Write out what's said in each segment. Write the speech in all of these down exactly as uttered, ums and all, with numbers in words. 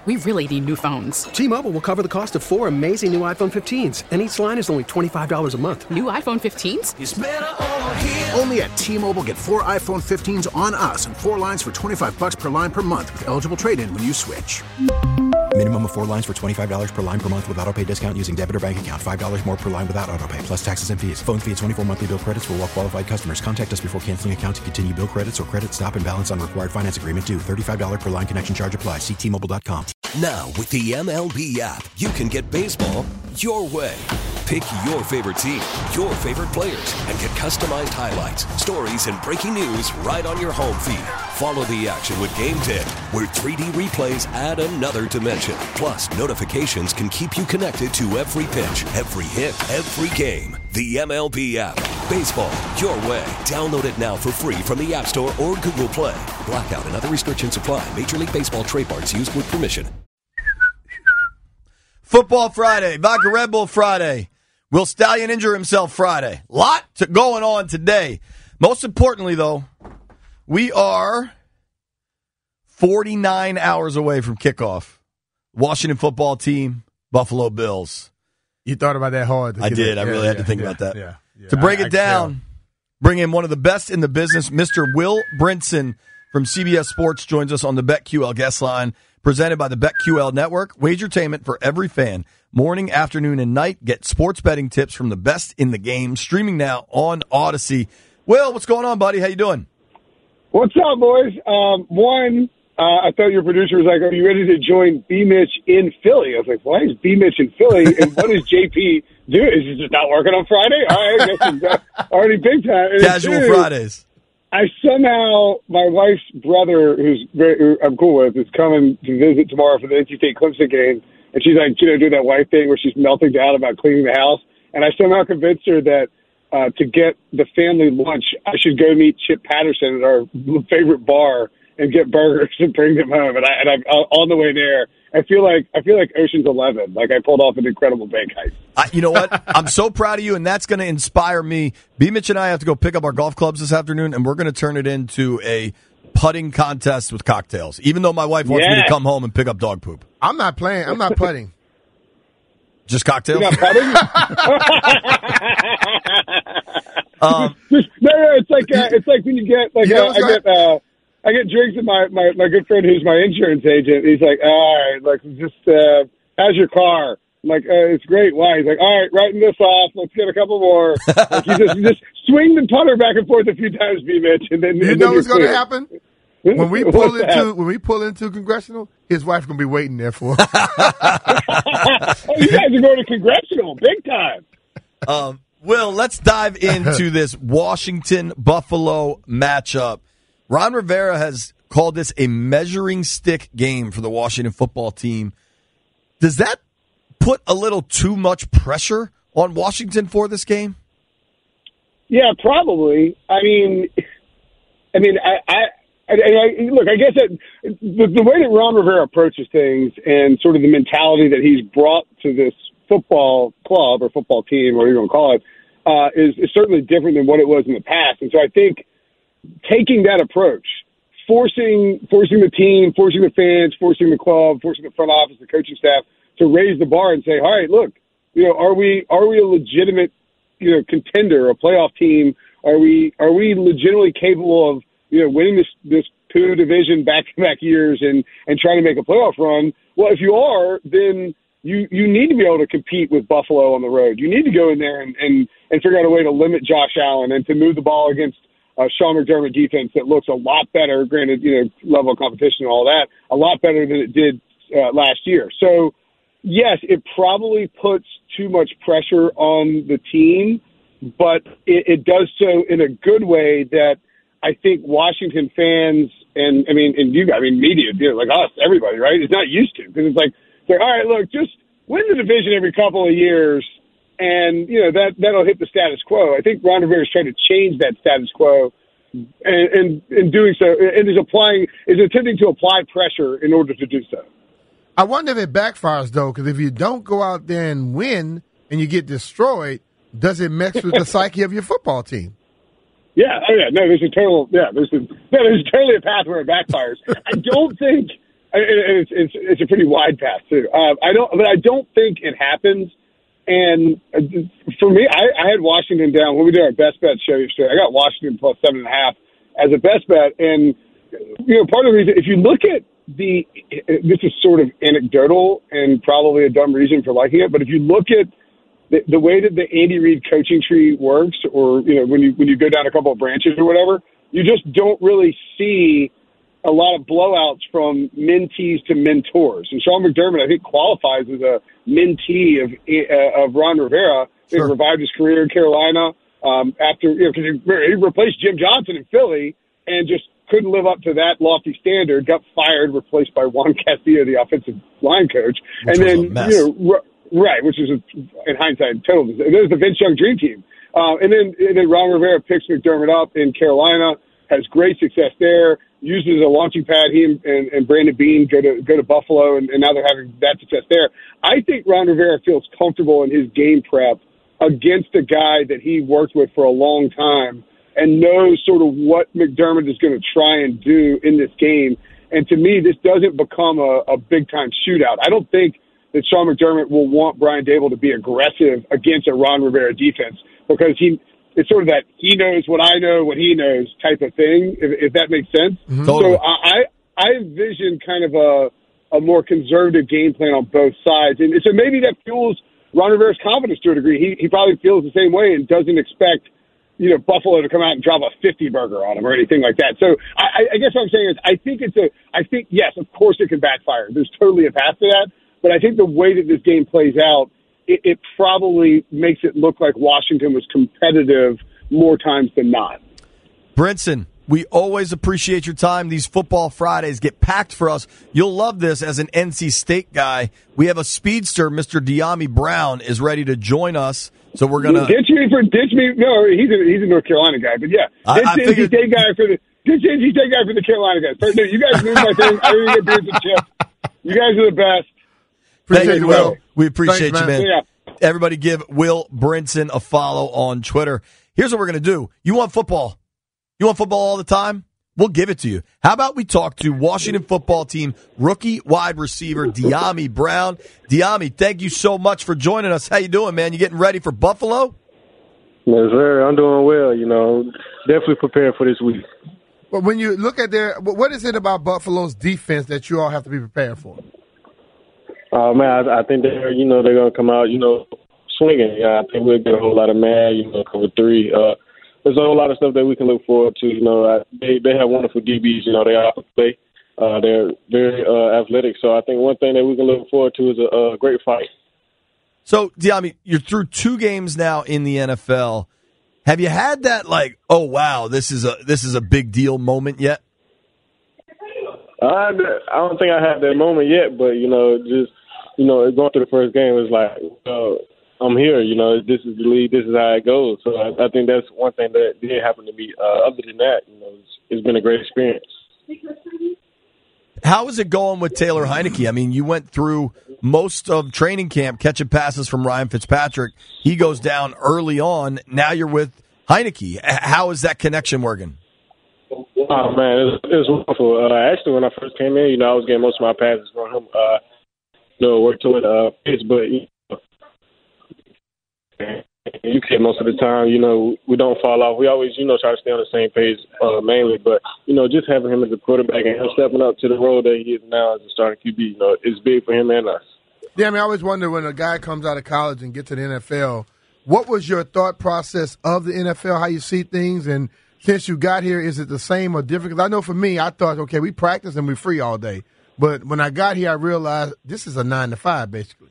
We really need new phones. T-Mobile will cover the cost of four amazing new iPhone fifteens, and each line is only twenty-five dollars a month. New iPhone fifteens? It's better over here. Only at T-Mobile, get four iPhone fifteens on us and four lines for twenty-five dollars per line per month with eligible trade-in when you switch. Minimum of four lines for twenty-five dollars per line per month with autopay discount using debit or bank account. five dollars more per line without autopay, plus taxes and fees. Phone fee at twenty-four monthly bill credits for well-qualified customers. Contact us before canceling account to continue bill credits or credit stop and balance on required finance agreement due. thirty-five dollars per line connection charge applies. See T Mobile dot com. Now, with the M L B app, you can get baseball your way. Pick your favorite team, your favorite players, and get customized highlights, stories, and breaking news right on your home feed. Follow the action with Game Day, where three D replays add another dimension. Plus, notifications can keep you connected to every pitch, every hit, every game. The M L B app. Baseball your way. Download it now for free from the App Store or Google Play. Blackout and other restrictions apply. Major League Baseball trademarks used with permission. Football Friday, Vodka Red Bull Friday. Will Stallion injure himself Friday? Lot to going on today. Most importantly, though, we are forty-nine hours away from kickoff. Washington football team, Buffalo Bills. You thought about that hard. I did. It. I really yeah, had to think yeah, about that. Yeah, yeah. To break I, it I down, bring in one of the best in the business, Mister Will Brinson from C B S Sports joins us on the BetQL guest line, presented by the BetQL Network. Wagertainment for every fan. Morning, afternoon, and night. Get sports betting tips from the best in the game. Streaming now on Odyssey. Will, what's going on, buddy? How you doing? What's up, boys? Um, one, uh, I thought your producer was like, are you ready to join B-Mitch in Philly? I was like, why is B-Mitch in Philly? And what does J P do? Is he just not working on Friday? All right, I guess he's already big time. And Casual two, Fridays. I somehow, my wife's brother, who's very, who I'm cool with, is coming to visit tomorrow for the N C State Clemson game. And she's like, you know, doing that wife thing where she's melting down about cleaning the house. And I somehow convinced her that uh, to get the family lunch, I should go meet Chip Patterson at our favorite bar and get burgers and bring them home. And, I, and I'm on the way there. I feel like I feel like Ocean's Eleven. Like I pulled off an incredible bank heist. I, you know what? I'm so proud of you, and that's going to inspire me. B. Mitch and I have to go pick up our golf clubs this afternoon, and we're going to turn it into a putting contest with cocktails. Even though my wife wants yeah. me to come home and pick up dog poop. I'm not playing. I'm not putting. Just cocktails? You're not putting? um, no, no. It's like uh, it's like when you get like you know uh, I get. Uh, I get drinks with my, my, my good friend who's my insurance agent. He's like, all right, like, just, uh, how's your car? I'm like, uh, it's great. Why? He's like, all right, writing this off. Let's get a couple more. Like, you just, you just swing the putter back and forth a few times, B-Mitch, and then You and know then what's going to clear. happen? When we pull What's into that? when we pull into congressional, his wife's going to be waiting there for him. Oh, you guys are going to congressional, big time. Um, Will, let's dive into this Washington-Buffalo matchup. Ron Rivera has called this a measuring stick game for the Washington football team. Does that put a little too much pressure on Washington for this game? Yeah, probably. I mean, I mean, I, I, I, I look. I guess that the, the way that Ron Rivera approaches things and sort of the mentality that he's brought to this football club or football team, whatever you want to call it, uh, is, is certainly different than what it was in the past. And so I think taking that approach, forcing forcing the team, forcing the fans, forcing the club, forcing the front office, the coaching staff to raise the bar and say, all right, look, you know, are we are we a legitimate, you know, contender, a playoff team? Are we are we legitimately capable of, you know, winning this this two division back to back years and and trying to make a playoff run? Well, if you are, then you you need to be able to compete with Buffalo on the road. You need to go in there and and, and figure out a way to limit Josh Allen and to move the ball against Uh, Sean McDermott defense that looks a lot better, granted, you know, level of competition and all that, a lot better than it did uh, last year. So, yes, it probably puts too much pressure on the team, but it, it does so in a good way that I think Washington fans and, I mean, and you, I mean, media, you know, like us, everybody, right, is not used to. Because it's like, it's like, all right, look, just win the division every couple of years, and, you know, that, that'll hit the status quo. I think Ron Rivera is trying to change that status quo, and, and in doing so, and is applying, is attempting to apply pressure in order to do so. I wonder if it backfires, though, because if you don't go out there and win and you get destroyed, does it mess with the psyche of your football team? Yeah, oh yeah, no, there's a total, yeah, there's a, no, there's totally a path where it backfires. I don't think, and it's, it's it's a pretty wide path too. Uh, I don't, but I don't think it happens. And for me, I, I had Washington down when we did our best bet show yesterday. I got Washington plus seven and a half as a best bet, and you know, part of the reason, if you look at the, this is sort of anecdotal and probably a dumb reason for liking it, but if you look at the, the way that the Andy Reid coaching tree works, or you know, when you when you go down a couple of branches or whatever, you just don't really see a lot of blowouts from mentees to mentors. And Sean McDermott, I think, qualifies as a mentee of uh, of Ron Rivera. He sure. revived his career in Carolina um, after, you know, because he, he replaced Jim Johnson in Philly and just couldn't live up to that lofty standard, got fired, replaced by Juan Castillo, the offensive line coach. Which and then, you know, r- right, which is, a, in hindsight, total. There's the Vince Young dream team. Uh, and then and then Ron Rivera picks McDermott up in Carolina, has great success there, uses a launching pad. He and, and, and Brandon Beane go to go to Buffalo, and, and now they're having that success there. I think Ron Rivera feels comfortable in his game prep against a guy that he worked with for a long time and knows sort of what McDermott is going to try and do in this game. And to me, this doesn't become a, a big-time shootout. I don't think that Sean McDermott will want Brian Daboll to be aggressive against a Ron Rivera defense because he it's sort of that he knows what I know, what he knows type of thing, if, if that makes sense. Mm-hmm. Totally. So I, I envision kind of a, a more conservative game plan on both sides. And so maybe that fuels Ron Rivera's confidence to a degree. He, he probably feels the same way and doesn't expect you know, Buffalo to come out and drop a fifty burger on him or anything like that. So I, I guess what I'm saying is I think it's a, I think, yes, of course it can backfire. There's totally a path to that. But I think the way that this game plays out, it, it probably makes it look like Washington was competitive more times than not. Brinson, we always appreciate your time. These football Fridays get packed for us. You'll love this as an N C State guy. We have a speedster, Mister De'Ami Brown, is ready to join us. So we're gonna ditch me for ditch me. No, he's a he's a North Carolina guy, but yeah, ditch I, I N C State guy for the ditch N C State guy for the Carolina guys. So, no, you guys knew my thing. I didn't get beers and chips. You guys are the best. Appreciate you, Will. We appreciate Thanks, you, man. man. Yeah. Everybody, give Will Brinson a follow on Twitter. Here's what we're gonna do. You want football? You want football all the time? We'll give it to you. How about we talk to Washington football team rookie wide receiver De'Ami Brown? De'Ami, thank you so much for joining us. How you doing, man? You getting ready for Buffalo? Yes, sir. I'm doing well. You know, definitely prepared for this week. But when you look at their, what is it about Buffalo's defense that you all have to be prepared for? Uh, man, I, I think they're, you know, they're going to come out, you know, swinging. Yeah, I think we'll get a whole lot of man, you know, cover three. Uh, There's a whole lot of stuff that we can look forward to. You know, I, they they have wonderful D Bs. You know, they are play. Uh, they're very uh, athletic. So I think one thing that we can look forward to is a, a great fight. So, De'Ami, you're through two games now in the N F L. Have you had that like, oh wow, this is a this is a big deal moment yet? Uh, I don't think I had that moment yet, but you know, just you know, going through the first game was like. Uh, I'm here, you know, this is the league, this is how it goes. So I, I think that's one thing that did happen to me. Uh, other than that, you know, it's, it's been a great experience. How is it going with Taylor Heinicke? I mean, you went through most of training camp catching passes from Ryan Fitzpatrick. He goes down early on. Now you're with Heinicke. How is that connection working? Oh, man, it was, it was wonderful. Uh, actually, when I first came in, you know, I was getting most of my passes from him. Uh, you know, worked toward uh, pitch, but you You can most of the time, you know, we don't fall off. We always, you know, try to stay on the same page uh, mainly. But, you know, just having him as a quarterback and him stepping up to the role that he is now as a starting Q B, you know, it's big for him and us. Yeah, I mean, I always wonder when a guy comes out of college and gets to the N F L, what was your thought process of the N F L, how you see things? And since you got here, is it the same or different? Because I know for me, I thought, okay, we practice and we're free all day. But when I got here, I realized this is a nine to five, basically.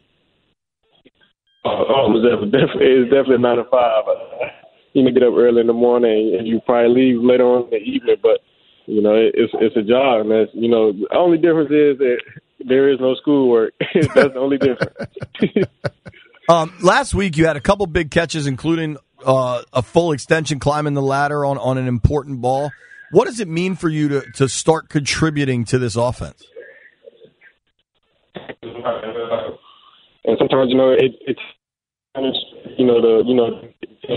Oh, it's definitely, it's definitely nine to five. Uh, you can get up early in the morning and you probably leave later on in the evening, but you know it's it's a job, and that's you know the only difference is that there is no schoolwork. That's the only difference. um, last week you had a couple big catches, including uh, a full extension climbing the ladder on, on an important ball. What does it mean for you to to start contributing to this offense? And sometimes, you know, it, it's, you know, the, you know,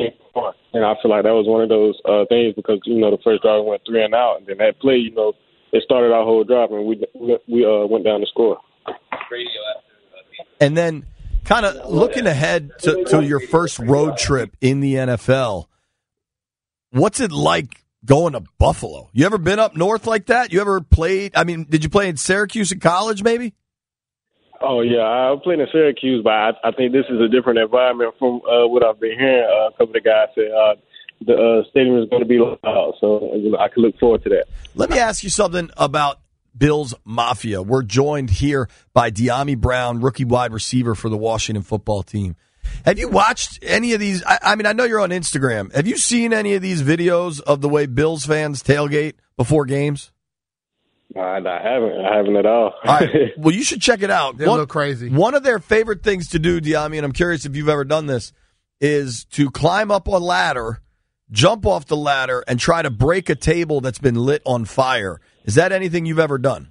and I feel like that was one of those uh, things because, you know, the first drive went three and out, and then that play, you know, it started our whole drive, and we we uh, went down to score. And then, kind of looking ahead to, to your first road trip in the N F L, what's it like going to Buffalo? You ever been up north like that? You ever played? I mean, did you play in Syracuse in college, maybe? Oh yeah, I played in Syracuse, but I, I think this is a different environment from uh, what I've been hearing. Uh, a couple of the guys said uh, the uh, stadium is going to be loud, so you know, I can look forward to that. Let me ask you something about Bills Mafia. We're joined here by Dyami Brown, rookie wide receiver for the Washington football team. Have you watched any of these? I, I mean, I know you're on Instagram. Have you seen any of these videos of the way Bills fans tailgate before games? I, I haven't. I haven't at all. All right. Well, you should check it out. They're one, a little crazy. One of their favorite things to do, Dyami, and I'm curious if you've ever done this, is to climb up a ladder, jump off the ladder, and try to break a table that's been lit on fire. Is that anything you've ever done?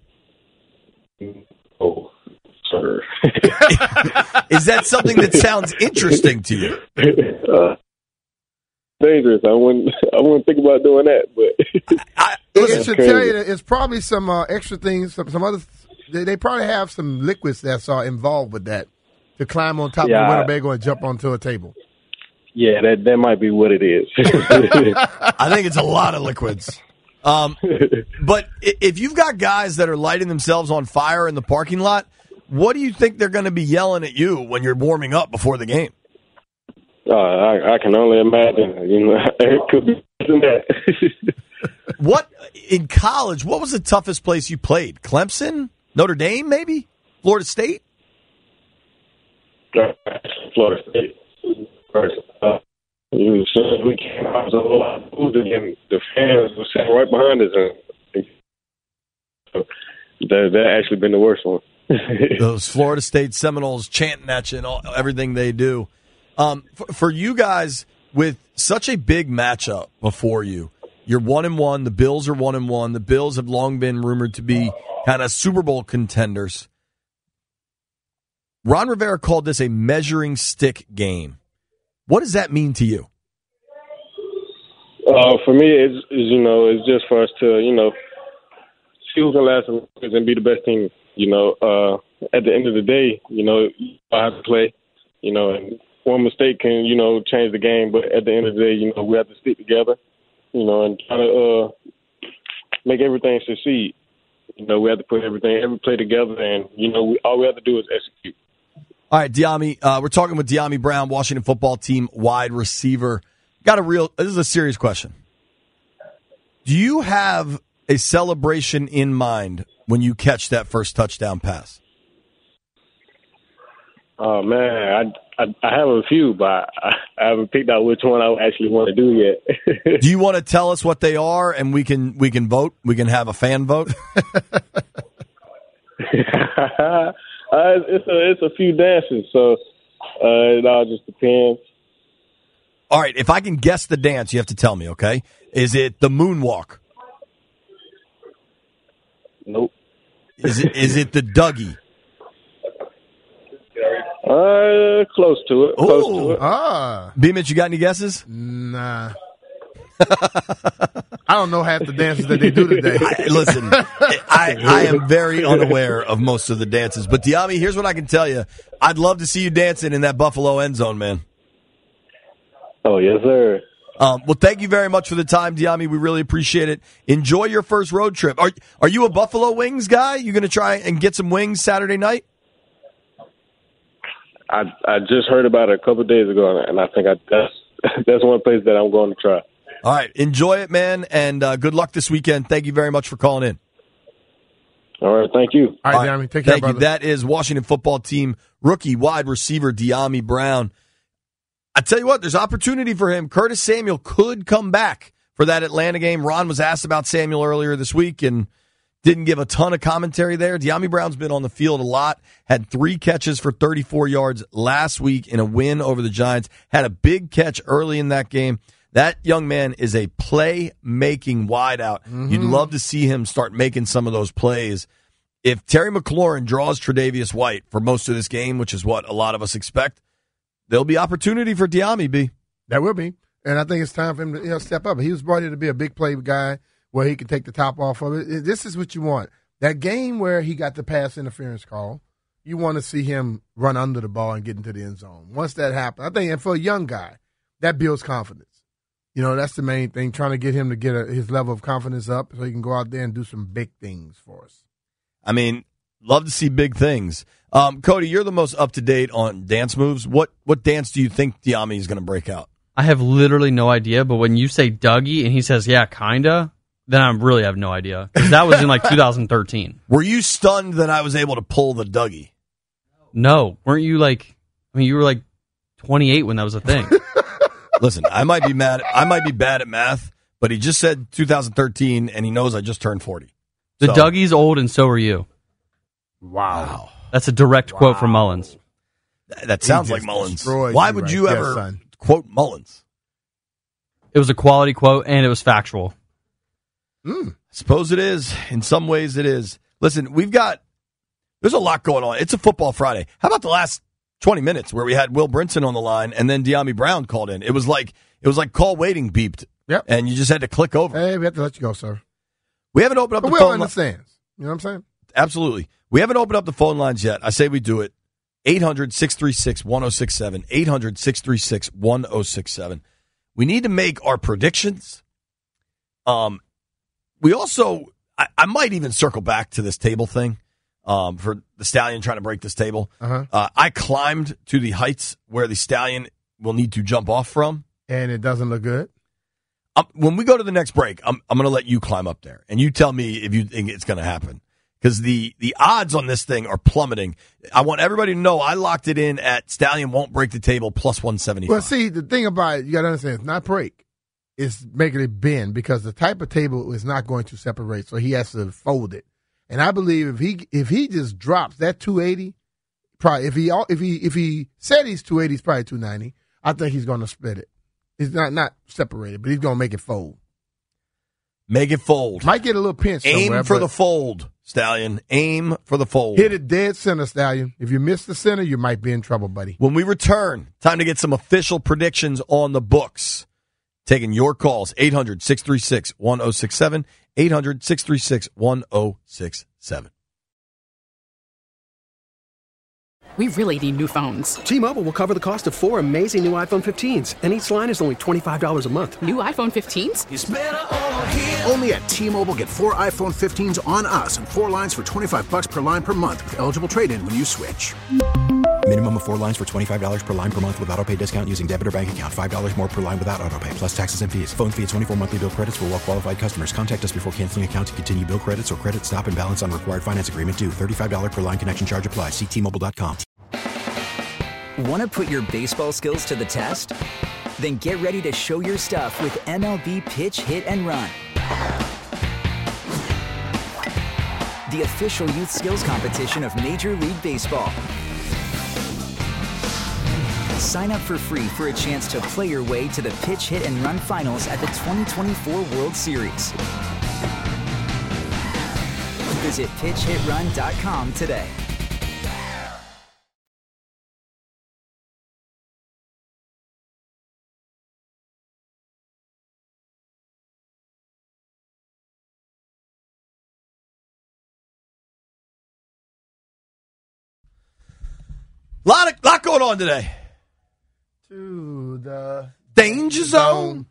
Oh, sir. Is that something that sounds interesting to you? Uh, dangerous. I wouldn't. I wouldn't think about doing that. But I, it should tell you that it's probably some uh, extra things. Some, some other. They, they probably have some liquids that's uh, involved with that to climb on top yeah, of the Winnebago and jump onto a table. Yeah, that that might be what it is. I think it's a lot of liquids. Um, but if you've got guys that are lighting themselves on fire in the parking lot, what do you think they're going to be yelling at you when you're warming up before the game? Uh, I, I can only imagine. You know, it could be that. What in college? What was the toughest place you played? Clemson, Notre Dame, maybe Florida State. Florida State. First, uh, as soon as we came out, there was a lot of food, and the fans were sitting right behind us, and so that that actually been the worst one. Those Florida State Seminoles chanting at you and all, everything they do. Um, for, for you guys, with such a big matchup before you, you're one and one. The Bills are one and one. The Bills have long been rumored to be kind of Super Bowl contenders. Ron Rivera called this a measuring stick game. What does that mean to you? Uh, for me, it's, it's you know it's just for us to you know see who can last and be the best team. You know, uh, at the end of the day, you know, I have to play. You know, and one mistake can you know change the game, but at the end of the day, you know, we have to stick together. You know, and try to uh, make everything succeed. You know, we have to put everything, every play together, and you know, we, all we have to do is execute. All right, Dyami, uh, we're talking with Dyami Brown, Washington football team wide receiver. Got a real, this is a serious question. Do you have a celebration in mind when you catch that first touchdown pass? Oh, man, I, I, I have a few, but I, I haven't picked out which one I actually want to do yet. Do you want to tell us what they are and we can we can vote? We can have a fan vote? Uh, it's a it's a few dances, so uh, it all just depends. All right, if I can guess the dance, you have to tell me, okay? Is it the moonwalk? Nope. Is it is it the Dougie? Uh, close to it. Close Ooh. to it. Ah, B-Mitch, you got any guesses? nah. I don't know half the dances that they do today. I, listen, I, I am very unaware of most of the dances. But, Dyami, here's what I can tell you. I'd love to see you dancing in that Buffalo end zone, man. Oh, yes, sir. Um, well, thank you very much for the time, Dyami. We really appreciate it. Enjoy your first road trip. Are, are you a Buffalo Wings guy? You going to try and get some wings Saturday night? I I just heard about it a couple of days ago, and I think I, that's that's one place that I'm going to try. All right. Enjoy it, man, and uh, good luck this weekend. Thank you very much for calling in. All right. Thank you. All right, Dyami. Take care, Thank brother. you. That is Washington football team rookie wide receiver Dyami Brown. I tell you what, there's opportunity for him. Curtis Samuel could come back for that Atlanta game. Ron was asked about Samuel earlier this week and didn't give a ton of commentary there. Dyami Brown's been on the field a lot, had three catches for thirty-four yards last week in a win over the Giants, had a big catch early in that game. That young man is a play-making wideout. Mm-hmm. You'd love to see him start making some of those plays. If Terry McLaurin draws Tre'Davious White for most of this game, which is what a lot of us expect, there'll be opportunity for Dyami, B. That will be. And I think it's time for him to you know, step up. He was brought here to be a big play guy, where he can take the top off of it. This is what you want. That game where he got the pass interference call, you want to see him run under the ball and get into the end zone. Once that happens, I think, and for a young guy, that builds confidence. You know, that's the main thing, trying to get him to get a, his level of confidence up so he can go out there and do some big things for us. I mean, love to see big things. Um, Cody, you're the most up-to-date on dance moves. What what dance do you think Dyami is going to break out? I have literally no idea, but when you say Dougie and he says, yeah, kinda, then I really have no idea. Because that was in like two thousand thirteen. Were you stunned that I was able to pull the Dougie? No. Weren't you like, I mean, you were like twenty-eight when that was a thing. Listen, I might be mad. I might be bad at math, but he just said two thousand thirteen, and he knows I just turned forty. The So- Dougie's old, and so are you. Wow. That's a direct Wow. quote from Mullins. That, that sounds He like just Mullins. destroyed Why you would right you there, ever son. quote Mullins? It was a quality quote, and it was factual. Mm. Suppose it is. In some ways, it is. Listen, we've got, there's a lot going on. It's a football Friday. How about the last twenty minutes where we had Will Brinson on the line and then Dyami Brown called in? It was like, it was like call waiting beeped. Yep. And you just had to click over. Hey, we have to let you go, sir. We haven't opened up But the we all phone lines. understand. You know what I'm saying? Absolutely. We haven't opened up the phone lines yet. I say we do it. eight hundred, six three six, one oh six seven. eight hundred, six three six, one oh six seven. We need to make our predictions. Um, we also, I, I might even circle back to this table thing um, for the Stallion trying to break this table. Uh-huh. Uh, I climbed to the heights where the Stallion will need to jump off from. And it doesn't look good. Um, when we go to the next break, I'm, I'm going to let you climb up there, and you tell me if you think it's going to happen. Because the, the odds on this thing are plummeting. I want everybody to know I locked it in at Stallion won't break the table plus one seventy-five. Well, see, the thing about it, you got to understand, it's not break. It's making it bend because the type of table is not going to separate, so he has to fold it. And I believe if he if he just drops that two eighty, probably if he if he if he said he's two eighty, he's probably two ninety. I think he's going to split it. He's not not separated, but he's going to make it fold. Make it fold. Might get a little pinch. Aim somewhere, for but the fold, Stallion. Aim for the fold. hit it dead center, Stallion. If you miss the center, you might be in trouble, buddy. When we return, time to get some official predictions on the books. Taking your calls, eight hundred, six three six, one oh six seven, eight hundred, six three six, one oh six seven. We really need new phones. T-Mobile will cover the cost of four amazing new iPhone fifteens, and each line is only twenty-five dollars a month. New iPhone fifteens? Only at T-Mobile, get four iPhone fifteens on us and four lines for twenty-five bucks per line per month with eligible trade-in when you switch. Minimum of four lines for twenty-five dollars per line per month with autopay discount using debit or bank account. five dollars more per line without autopay, plus taxes and fees. Phone fee at twenty-four monthly bill credits for well-qualified customers. Contact us before canceling account to continue bill credits or credit stop and balance on required finance agreement due. thirty-five dollars per line connection charge applies. See T Mobile dot com. Want to put your baseball skills to the test? Then get ready to show your stuff with M L B Pitch, Hit, and Run. The official youth skills competition of Major League Baseball. Sign up for free for a chance to play your way to the Pitch, Hit, and Run finals at the twenty twenty-four World Series. Visit pitch hit run dot com today. Lot of lot going on today. To the Danger zone.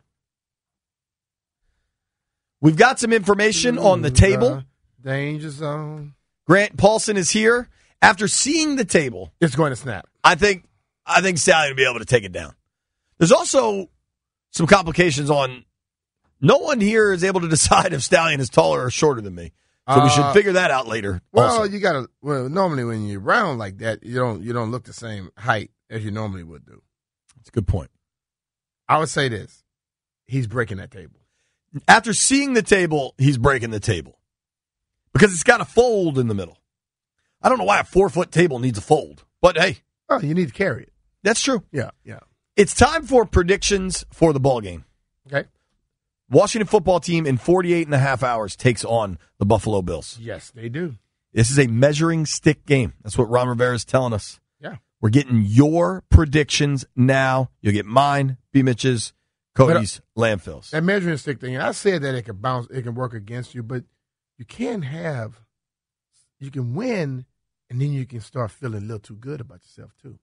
We've got some information on the table. Danger zone. Grant Paulson is here. After seeing the table, It's going to snap. I think I think Stallion will be able to take it down. There's also some complications on. No one here is able to decide if Stallion is taller or shorter than me. So we should Uh, figure that out later. Well, also. you gotta. Well, normally when you're round like that, you don't you don't look the same height as you normally would do. That's a good point. I would say this: he's breaking that table. After seeing the table, he's breaking the table because it's got a fold in the middle. I don't know why a four foot table needs a fold, but hey, Oh, you need to carry it. that's true. Yeah, yeah. It's time for predictions for the ball game. Okay. Washington football team in forty-eight and a half hours takes on the Buffalo Bills. Yes, they do. This is a measuring stick game. That's what Ron Rivera is telling us. Yeah. We're getting your predictions now. You'll get mine, B. Mitch's, Cody's but, uh, landfills. That measuring stick thing, I said that it can bounce, it can work against you, but you can have, you can win, and then you can start feeling a little too good about yourself, too.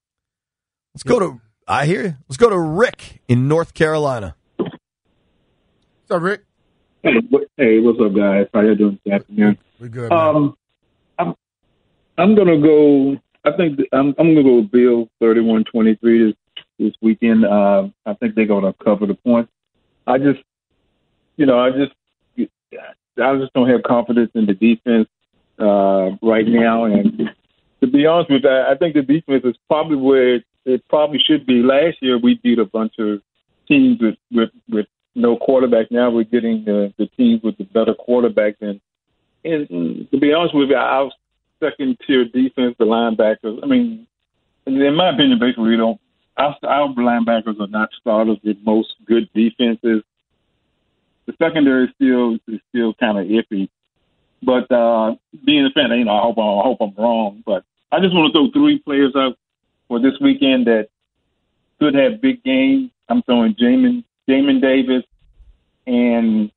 Let's yeah. go to, I hear you. Let's go to Rick in North Carolina. What's up, Rick? Hey, hey, what's up, guys? How you doing this afternoon? We're good, um, I'm, I'm going to go, I think I'm, I'm going to go with Bill thirty-one twenty-three this, this weekend. Uh, I think they're going to cover the points. I just, you know, I just, I just don't have confidence in the defense uh, right now. And to be honest with you, I think the defense is probably where it, it probably should be. Last year, we beat a bunch of teams with, with, with no quarterback. Now we're getting the, the teams with the better quarterback. And, and to be honest with you, our second-tier defense, the linebackers, I mean, in my opinion, basically, we don't, our, our linebackers are not starters with most good defenses. The secondary is still is still kind of iffy. But uh, being a fan, you know, I hope, I hope I'm wrong. But I just want to throw three players out for this weekend that could have big games. I'm throwing Jamin, Jamin Davis and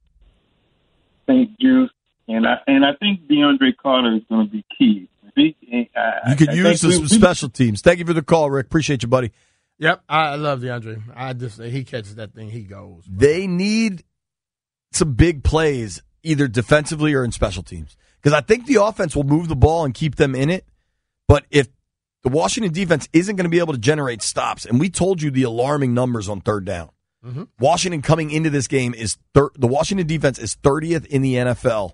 Saint Juice. And I and I think DeAndre Carter is going to be key. He, I, you could I use we, some special teams. Thank you for the call, Rick. Appreciate you, buddy. Yep, I love DeAndre. I just he catches that thing, he goes. Bro. They need some big plays, either defensively or in special teams, because I think the offense will move the ball and keep them in it. But if the Washington defense isn't going to be able to generate stops, and we told you the alarming numbers on third down. Mm-hmm. Washington coming into this game is thir- the Washington defense is thirtieth in the N F L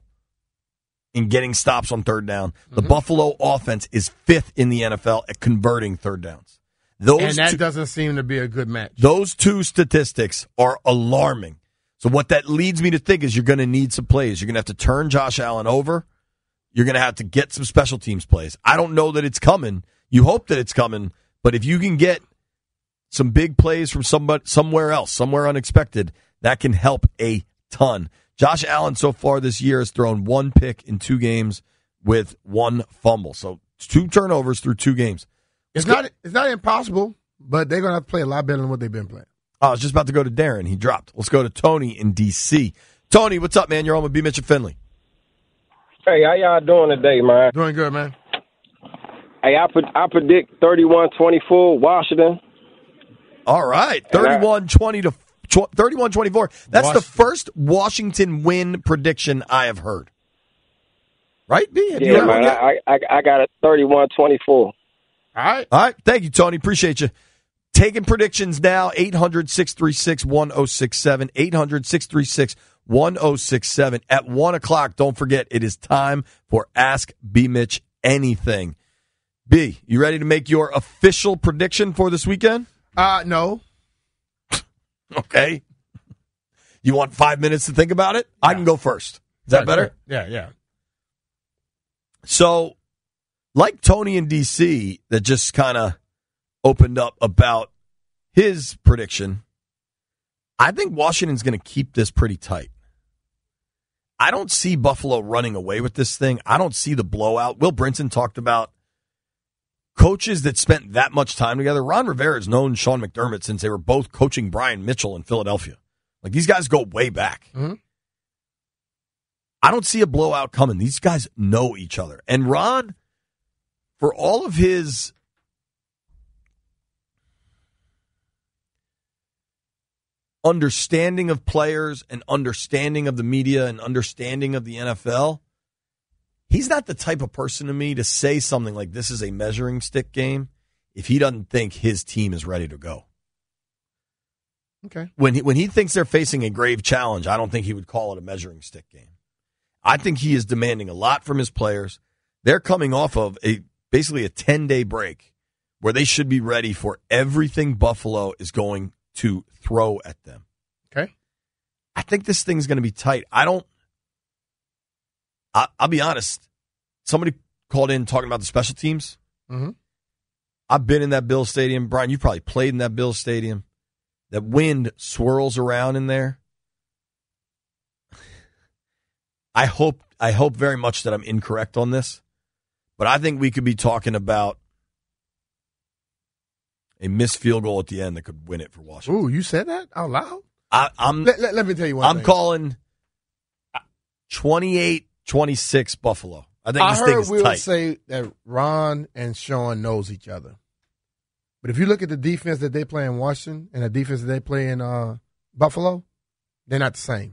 in getting stops on third down. The Mm-hmm. Buffalo offense is fifth in the N F L at converting third downs. Those and that two, doesn't seem to be a good match. Those two statistics are alarming. So what that leads me to think is you're going to need some plays. You're going to have to turn Josh Allen over. You're going to have to get some special teams plays. I don't know that it's coming. You hope that it's coming, but if you can get some big plays from somebody somewhere else, somewhere unexpected, that can help a ton. Josh Allen so far this year has thrown one pick in two games with one fumble. So two turnovers through two games. It's not it's not impossible, but they're going to have to play a lot better than what they've been playing. Oh, I was just about to go to Darren. He dropped. Let's go to Tony in D C. Tony, what's up, man? You're on with B. Mitch and Finley. Hey, how y'all doing today, man? Doing good, man. Hey, I, I predict thirty-one twenty-four Washington. All right, thirty-one twenty to thirty-one twenty-four. That's Washington. The first Washington win prediction I have heard. Right, B? Have you Yeah, heard man, one yet? I, I, I got it thirty-one twenty-four. All right. All right. Thank you, Tony. Appreciate you. Taking predictions now, eight hundred, six three six, one oh six seven, eight hundred, six three six, one oh six seven. At one o'clock, don't forget, it is time for Ask B. Mitch Anything. B, you ready to make your official prediction for this weekend? Uh, no. Okay. You want five minutes to think about it? Yeah. I can go first. Is that yeah, better? Yeah, yeah. So, like Tony in D C that just kind of opened up about his prediction, I think Washington's going to keep this pretty tight. I don't see Buffalo running away with this thing. I don't see the blowout. Will Brinson talked about coaches that spent that much time together. Ron Rivera has known Sean McDermott since they were both coaching Brian Mitchell in Philadelphia. Like, these guys go way back. Mm-hmm. I don't see a blowout coming. These guys know each other. And Ron, for all of his understanding of players and understanding of the media and understanding of the N F L, he's not the type of person to me to say something like this is a measuring stick game if he doesn't think his team is ready to go. Okay. When he, when he thinks they're facing a grave challenge, I don't think he would call it a measuring stick game. I think he is demanding a lot from his players. They're coming off of a basically a ten-day break where they should be ready for everything Buffalo is going to throw at them. Okay. I think this thing's going to be tight. I don't I, I'll be honest. Somebody called in talking about the special teams. Mm-hmm. I've been in that Bills Stadium. Brian, you probably played in that Bills Stadium. That wind swirls around in there. I hope I hope very much that I'm incorrect on this, but I think we could be talking about A missed field goal at the end that could win it for Washington. Ooh, you said that out loud? I, I'm. Let, let, let me tell you one I'm thing. calling twenty-eight twenty-six Buffalo. I think I this heard thing is Will tight. say that Ron and Sean knows each other. But if you look at the defense that they play in Washington and the defense that they play in uh, Buffalo, they're not the same.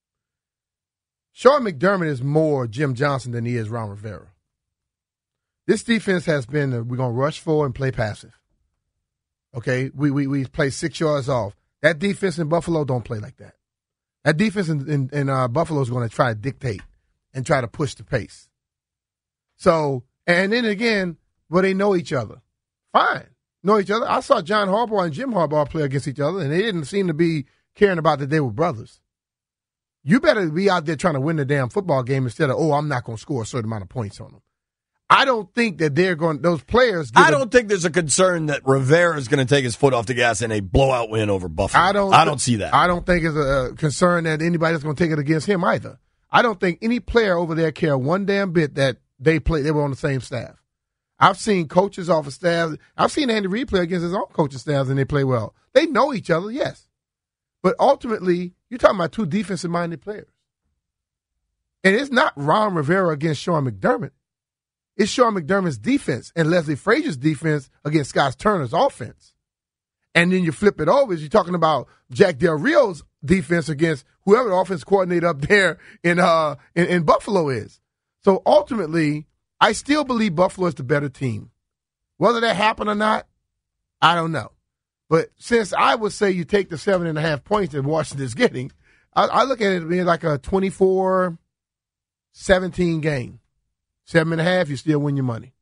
Sean McDermott is more Jim Johnson than he is Ron Rivera. This defense has been, uh, we're going to rush forward and play passive. Okay, we, we we play six yards off. That defense in Buffalo don't play like that. That defense in, in, in uh, Buffalo is going to try to dictate and try to push the pace. So, and then again, well, they know each other. Fine. Know each other. I saw John Harbaugh and Jim Harbaugh play against each other, and they didn't seem to be caring about that they were brothers. You better be out there trying to win the damn football game instead of, oh, I'm not going to score a certain amount of points on them. I don't think that they're going, those players. I don't a, think there's a concern that Rivera is going to take his foot off the gas in a blowout win over Buffalo. I don't, I don't see that. I don't think it's a concern that anybody's going to take it against him either. I don't think any player over there care one damn bit that they play, they were on the same staff. I've seen coaches off of staff. I've seen Andy Reid play against his own coaching staffs, and they play well. They know each other, yes. But ultimately, you're talking about two defensive-minded players. And it's not Ron Rivera against Sean McDermott. It's Sean McDermott's defense and Leslie Frazier's defense against Scott Turner's offense. And then you flip it over, you're talking about Jack Del Rio's defense against whoever the offense coordinator up there in, uh, in, in Buffalo is. So ultimately, I still believe Buffalo is the better team. Whether that happened or not, I don't know. But since I would say you take the seven and a half points that Washington's getting, I, I look at it being like a twenty-four seventeen game. Seven and a half, you still win your money.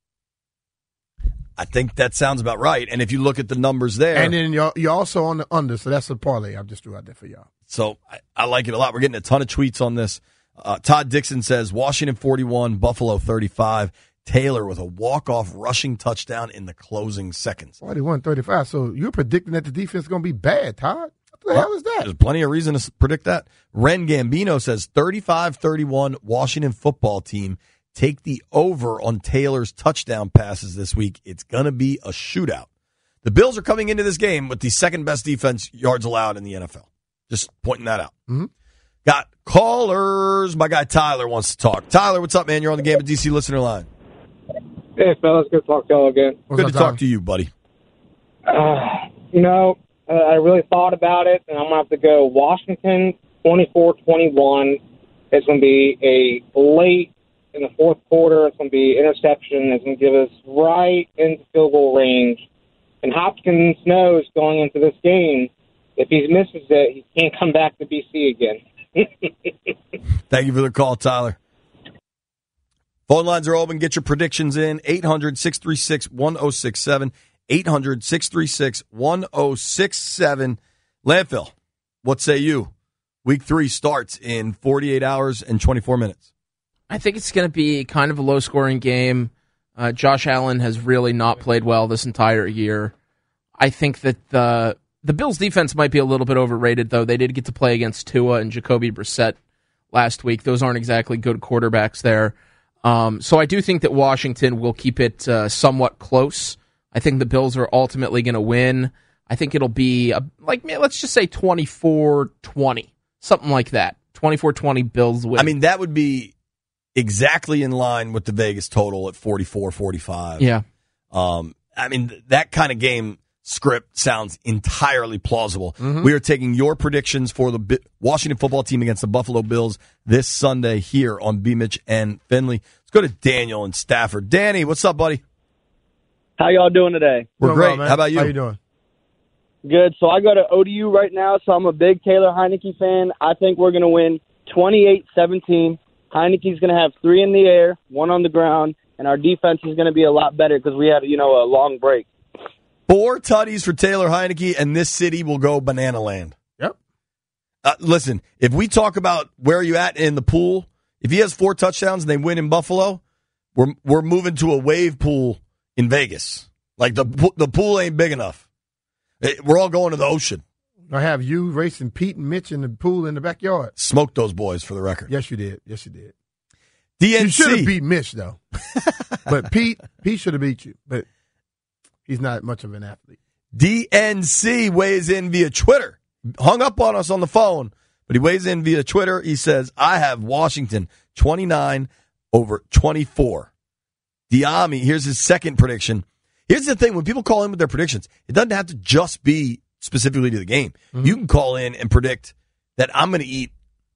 I think that sounds about right. And if you look at the numbers there. And then you're, you're also on the under, so that's a parlay I just threw out there for y'all. So I, I like it a lot. We're getting a ton of tweets on this. Uh, Todd Dixon says Washington forty-one, Buffalo thirty-five. Taylor with a walk-off rushing touchdown in the closing seconds. forty-one thirty-five. So you're predicting that the defense is going to be bad, Todd? What the well, hell is that? There's plenty of reason to predict that. Ren Gambino says thirty-five thirty-one Washington football team. Take the over on Taylor's touchdown passes this week. It's going to be a shootout. The Bills are coming into this game with the second-best defense yards allowed in the N F L. Just pointing that out. Mm-hmm. Got callers. My guy Tyler wants to talk. Tyler, what's up, man? You're on the Game of D C listener line. Hey, fellas. Good to talk to y'all again. What's Good to Tyler? Talk to you, buddy. Uh, you know, uh, I really thought about it, and I'm going to have to go Washington twenty-four twenty-one. It's going to be a late in the fourth quarter. It's going to be interception. It's going to give us right into field goal range. And Hopkins knows going into this game, if he misses it, he can't come back to B C again. Thank you for the call, Tyler. Phone lines are open. Get your predictions in. eight hundred six three six one oh six seven. eight hundred six three six one oh six seven. Landfill, what say you? Week three starts in forty-eight hours and twenty-four minutes. I think it's going to be kind of a low-scoring game. Uh, Josh Allen has really not played well this entire year. I think that the the Bills' defense might be a little bit overrated, though. They did get to play against Tua and Jacoby Brissett last week. Those aren't exactly good quarterbacks there. Um, so I do think that Washington will keep it uh, somewhat close. I think the Bills are ultimately going to win. I think it'll be, a, like, let's just say twenty-four twenty, something like that. twenty-four twenty Bills win. I mean, that would be exactly in line with the Vegas total at forty-four forty-five. Yeah. Um, I mean, that kind of game script sounds entirely plausible. Mm-hmm. We are taking your predictions for the B- Washington football team against the Buffalo Bills this Sunday here on B. Mitch and Finley. Let's go to Daniel in Stafford. Danny, what's up, buddy? How y'all doing today? We're doing great. well, How about you? How you doing? Good. So I go to O D U right now, so I'm a big Taylor Heineke fan. I think we're going to win twenty-eight seventeen. Heineke's going to have three in the air, one on the ground, and our defense is going to be a lot better because we had, you know, a long break. Four tutties for Taylor Heineke, and this city will go banana land. Yep. Uh, listen, if we talk about where you at in the pool, if he has four touchdowns and they win in Buffalo, we're we're moving to a wave pool in Vegas. Like the the pool ain't big enough. It, we're all going to the ocean. I have you racing Pete and Mitch in the pool in the backyard. Smoked those boys for the record. Yes, you did. Yes, you did. D N C. You should have beat Mitch though. But Pete, Pete should have beat you. But he's not much of an athlete. D N C weighs in via Twitter. Hung up on us on the phone, but he weighs in via Twitter. He says, I have Washington twenty-nine over twenty-four. Diami, here's his second prediction. Here's the thing. When people call in with their predictions, it doesn't have to just be specifically to the game. Mm-hmm. You can call in and predict that I'm going to eat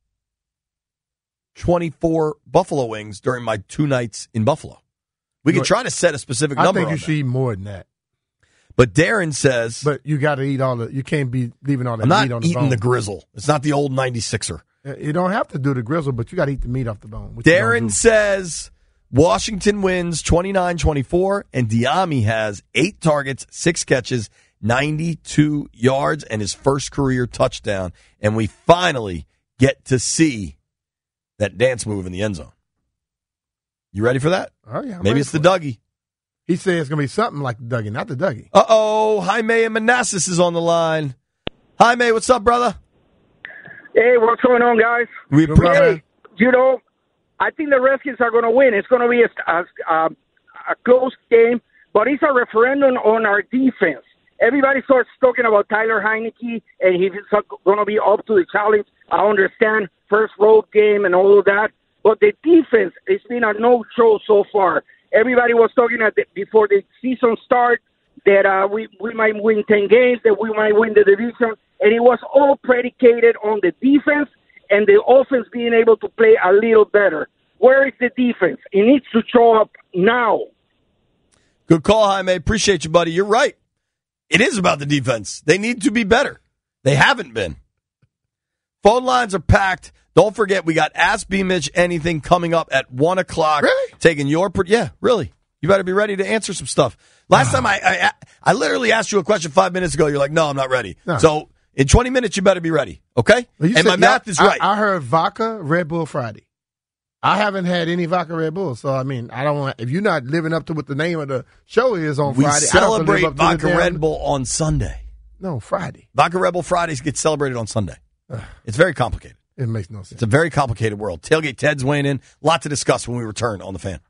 twenty-four buffalo wings during my two nights in Buffalo. We can try to set a specific number. I think you on should that. eat more than that. But Darren says, but you got to eat all the. You can't be leaving all that I'm not meat on the eating bone. the grizzle. It's not the old ninety-sixer. You don't have to do the grizzle, but you got to eat the meat off the bone. Darren says Washington wins twenty-nine twenty-four, and Diami has eight targets, six catches, ninety-two yards, and his first career touchdown. And we finally get to see that dance move in the end zone. You ready for that? Oh, yeah. I'm Maybe ready it's the for Dougie. He said it's going to be something like the Dougie, not the Dougie. Uh-oh, Jaime and Manassas is on the line. Jaime, what's up, brother? Hey, what's going on, guys? We appreciate Hey, you know, I think the Redskins are going to win. It's going to be a, a, a, a close game, but it's a referendum on our defense. Everybody starts talking about Tyler Heineke, and he's going to be up to the challenge. I understand first road game and all of that, but the defense has been a no-show so far. Everybody was talking at the, before the season start that uh, we, we might win ten games, that we might win the division, and it was all predicated on the defense and the offense being able to play a little better. Where is the defense? It needs to show up now. Good call, Jaime. Appreciate you, buddy. You're right. It is about the defense. They need to be better. They haven't been. Phone lines are packed. Don't forget, we got Ask B. Mitch Anything coming up at one o'clock. Really? Taking your, yeah, really. You better be ready to answer some stuff. Last time I, I I literally asked you a question five minutes ago. You're like, no, I'm not ready. No. So in twenty minutes, you better be ready, okay? Well, you and said- my math is I- right. I heard vodka, Red Bull Friday. I haven't had any vodka Red Bull, so I mean, I don't want. If you're not living up to what the name of the show is on we Friday, I don't have to live celebrate up to the Vodka damn- Red Bull on Sunday. No, Friday. Vodka Red Bull Fridays get celebrated on Sunday. It's very complicated. It makes no sense. It's a very complicated world. Tailgate Ted's weighing in. A lot to discuss when we return on The Fan.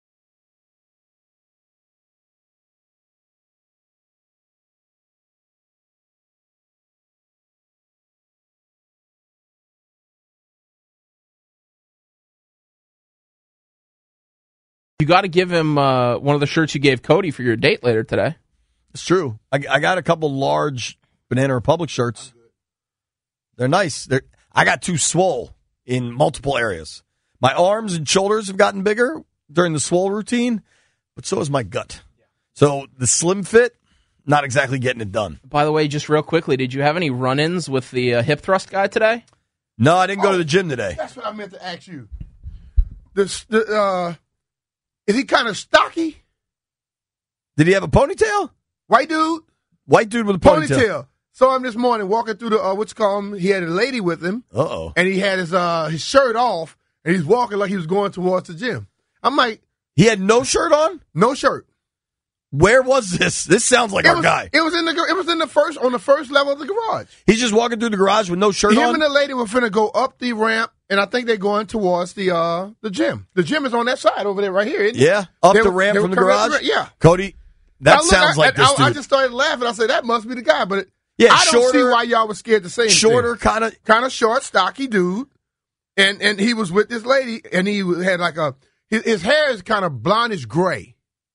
You got to give him uh, one of the shirts you gave Cody for your date later today. It's true. I, I got a couple large Banana Republic shirts. They're nice. They're, I got too swole in multiple areas. My arms and shoulders have gotten bigger during the swole routine, but so is my gut. So the slim fit, not exactly getting it done. By the way, just real quickly, did you have any run-ins with the uh, hip thrust guy today? No, I didn't go to the gym today. That's what I meant to ask you. The, the uh, is he kind of stocky? Did he have a ponytail? White dude. White dude with a ponytail. Ponytail. Saw him this morning walking through the uh, what's called. He had a lady with him. Uh oh. And he had his uh his shirt off, and he's walking like he was going towards the gym. I'm like, he had no shirt on. No shirt. Where was this? This sounds like it our was, guy. It was in the it was in the first on the first level of the garage. He's just walking through the garage with no shirt Him on. and the lady were finna go up the ramp, and I think they're going towards the uh the gym. The gym is on that side over there, right here. Isn't it? Yeah, up They the were- ramp they from were the coming up garage. the ramp, yeah. Cody, that I look- sounds I, like I, this I, dude. I just started laughing. I said that must be the guy, but it, Yeah, I don't shorter- see why y'all was scared to say anything. Shorter, kind of, kind of short, stocky dude, and and he was with this lady, and he had like a his, his hair is kind of blondish gray.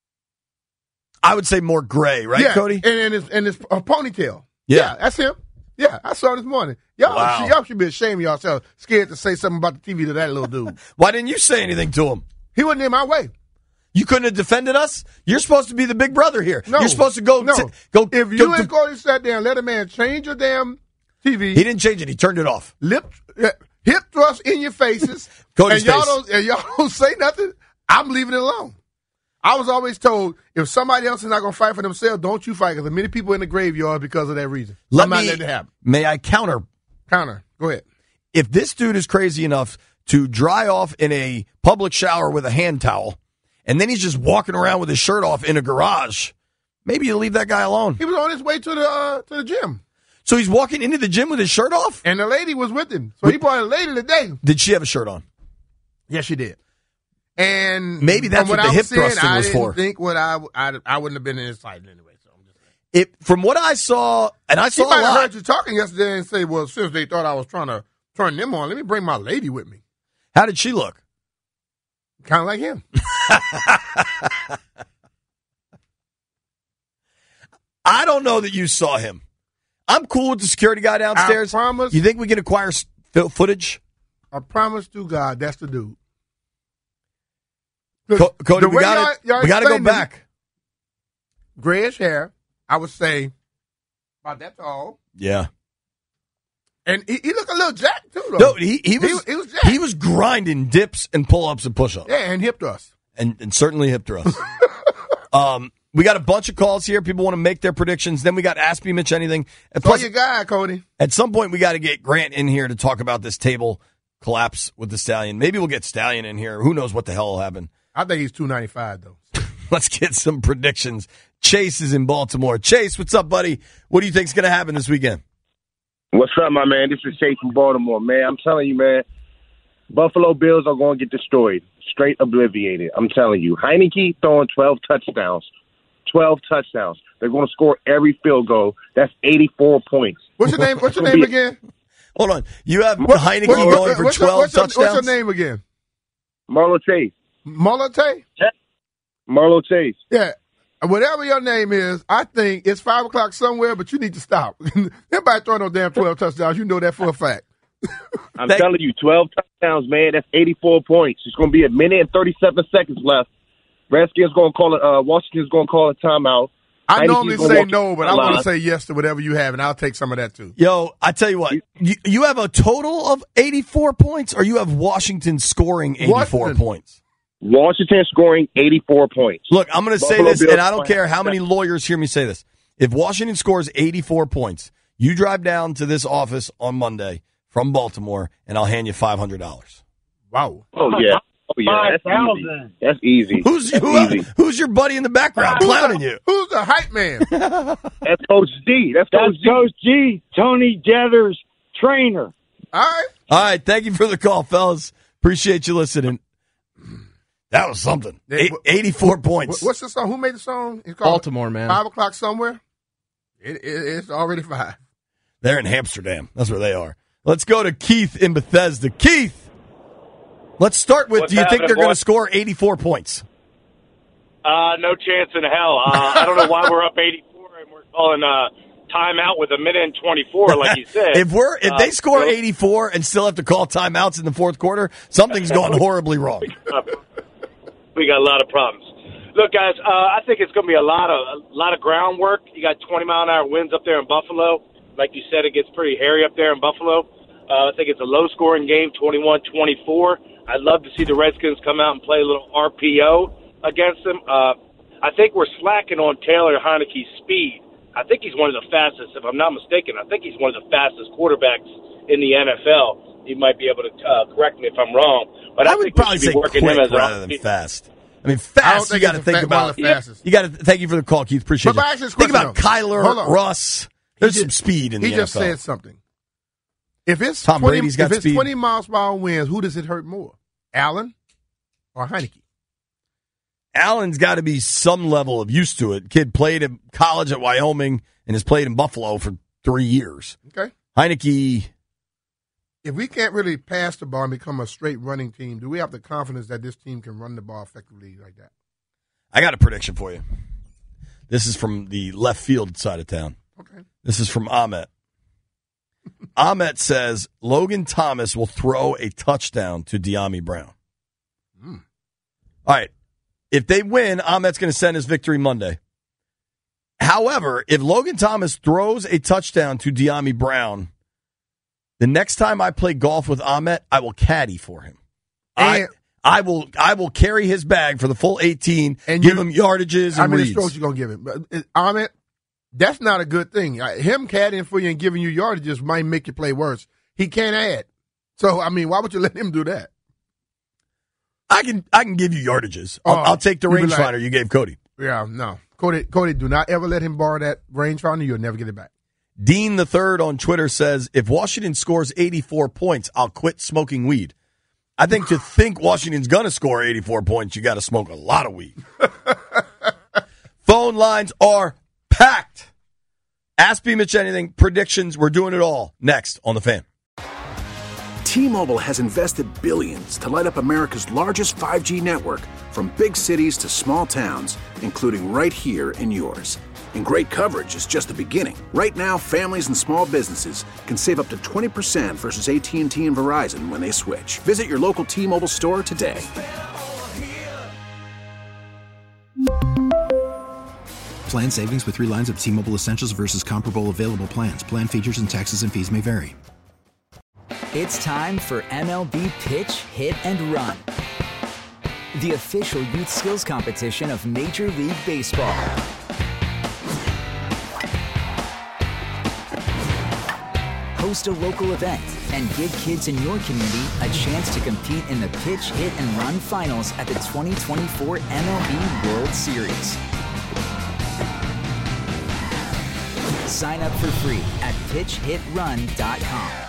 I would say more gray, right, yeah, Cody? And, and his and his uh, ponytail. Yeah. that's him. Yeah, I saw him this morning. Y'all, Wow. should, y'all should be ashamed of yourselves, scared to say something about the T V to that little dude. Why didn't you say anything to him? He wasn't in my way. You couldn't have defended us? You're supposed to be the big brother here. No, You're supposed to go. No, t- go. if you go and to- Cody sat down, let a man change your damn T V. he didn't change it. He turned it off. Lip, uh, hip thrust in your faces, Cody's and y'all face. don't and y'all don't say nothing. I'm leaving it alone. I was always told if somebody else is not going to fight for themselves, don't you fight. Because there are many people in the graveyard because of that reason. Let I'm not me- letting it happen. May I counter? Counter. Go ahead. If this dude is crazy enough to dry off in a public shower with a hand towel, and then he's just walking around with his shirt off in a garage, maybe you leave that guy alone. He was on his way to the uh, to the gym, So he's walking into the gym with his shirt off? and the lady was with him. So he brought a lady today. Did she have a shirt on? Yes, she did. And Maybe that's from what the I hip was seeing, thrusting I was didn't for. think what I, I I wouldn't have been in his sight anyway. So It, from what I saw, and I She saw might a have lot. heard you talking yesterday and say, well, since they thought I was trying to turn them on, let me bring my lady with me. How did she look? Kind of like him. I don't know that you saw him. I'm cool with the security guy downstairs. I promise. You think we can acquire s- fo- footage? I promise to God, that's the dude. Co- Cody, The we way got y'all- to y'all we got to go explained it, back. Grayish hair, I would say about that tall. Yeah. And he, he looked a little jacked, too, though. No, he, he was He, he was jacked. he was grinding dips and pull-ups and push-ups. Yeah, and hip thrust. And, and certainly hip thrust. um, we got a bunch of calls here. People want to make their predictions. Then we got Ask Me Mitch Anything. And Throw plus, your guy, Cody. at some point, we got to get Grant in here to talk about this table collapse with the Stallion. Maybe we'll get Stallion in here. Who knows what the hell will happen. I think he's two ninety-five, though. Let's get some predictions. Chase is in Baltimore. Chase, what's up, buddy? What do you think's going to happen this weekend? What's up, my man? This is Chase from Baltimore, man. I'm telling you, man, Buffalo Bills are going to get destroyed, straight obliterated. I'm telling you. Heineke throwing twelve touchdowns, twelve touchdowns. They're going to score every field goal. That's eighty-four points. What's your name? What's your It's name gonna be- again? Hold on. You have What- Heineke what- going what- for what's your- twelve what's your, touchdowns? What's your name again? Marlo Chase. Marlo Tay? Marlo Chase. Yeah. Whatever your name is, I think it's five o'clock somewhere, but you need to stop. Everybody throwing no damn twelve touchdowns. You know that for a fact. I'm telling you, twelve touchdowns, man. That's eighty-four points. It's going to be a minute and thirty-seven seconds left. Redskins going to call it. Uh, Washington's going to call a timeout. I Heineke's normally gonna say walk no, but the I want to line. say yes to whatever you have, and I'll take some of that too. Yo, I tell you what, you, you have a total of eighty-four points, or you have Washington scoring eighty-four Washington. points? Washington scoring eighty-four points. Look, I'm going to say Buffalo this, Bills and I don't playing- care how many lawyers hear me say this. If Washington scores eighty-four points, you drive down to this office on Monday from Baltimore, and I'll hand you five hundred dollars. Wow. Oh, yeah. Oh, yeah. That's easy. That's easy. Who's, That's who, easy. who's your buddy in the background clowning you? Who's the hype man? That's Coach D. That's Coach That's D. Coach G, Tony Jetter's trainer. All right. All right, thank you for the call, fellas. Appreciate you listening. That was something. Eight, eighty-four points. What's the song? Who made the song? It's called Baltimore, man. Five o'clock somewhere. It, it, it's already five. They're in Amsterdam. That's where they are. Let's go to Keith in Bethesda. Keith, let's start with, What's do you think happening, they're going to boys? score eighty-four points? Uh, no chance in hell. Uh, I don't know why we're up eighty-four and we're calling uh, timeout with a minute and twenty-four, like you said. if we're if Uh, they score so- eighty-four and still have to call timeouts in the fourth quarter, something's gone horribly wrong. we got a lot of problems. Look, guys, uh, I think it's going to be a lot of a lot of groundwork. You got twenty mile an hour winds up there in Buffalo. Like you said, it gets pretty hairy up there in Buffalo. Uh, I think it's a low scoring game, twenty-one twenty-four. I'd love to see the Redskins come out and play a little R P O against them. Uh, I think we're slacking on Taylor Heineke's speed. I think he's one of the fastest, if I'm not mistaken. I think he's one of the fastest quarterbacks in the N F L. You might be able to uh, correct me if I'm wrong, but I, I would think probably we say should be working quick him as rather a than fast. I mean, I don't fast. You think got to he's a think fa- about. one of the fastest. You got to thank you for the call, Keith. Appreciate But it. I ask this Think question, about though. Kyler Hold on. Russ. There's He some just- speed in he the just N F L. said something. If it's Tom twenty, Brady's got if it's speed. twenty miles per hour winds, who does it hurt more, Allen or Heineke? Allen's got to be some level of used to it. Kid played in college at Wyoming and has played in Buffalo for three years. Okay. Heineke, If we can't really pass the ball and become a straight running team, do we have the confidence that this team can run the ball effectively like that? I got a prediction for you. This is from the left field side of town. Okay. This is from Ahmet. Ahmet says Logan Thomas will throw a touchdown to De'Ami Brown. Mm. All right. If they win, Ahmet's going to send his victory Monday. However, if Logan Thomas throws a touchdown to De'Ami Brown, the next time I play golf with Ahmet, I will caddy for him. I, And- I will I will carry his bag for the full eighteen and And give you- him yardages How and many reads. strokes you gonna give him? But, uh, Ahmed, that's not a good thing. Uh, Him caddying for you and giving you yardages might make you play worse. He can't add. So I mean, why would you let him do that? I can I can give you yardages. I'll, Oh, I'll take the you be rangefinder like- you gave Cody. Yeah, no. Cody, Cody, do not ever let him borrow that rangefinder. You'll never get it back. Dean the Third on Twitter says, if Washington scores eighty-four points, I'll quit smoking weed. I think to think Washington's going to score eighty-four points, you got to smoke a lot of weed. Phone lines are packed. Ask B. Mitch anything, predictions, we're doing it all next on The Fan. T-Mobile has invested billions to light up America's largest five G network, from big cities to small towns, including right here in yours. And great coverage is just the beginning. Right now, families and small businesses can save up to twenty percent versus A T and T and Verizon when they switch. Visit your local T-Mobile store today. Plan savings with three lines of T-Mobile Essentials versus comparable available plans. Plan features and taxes and fees may vary. It's time for M L B Pitch, Hit, and Run, the official youth skills competition of Major League Baseball. Host a local event and give kids in your community a chance to compete in the Pitch, Hit, and Run finals at the twenty twenty-four M L B World Series. Sign up for free at pitch hit run dot com.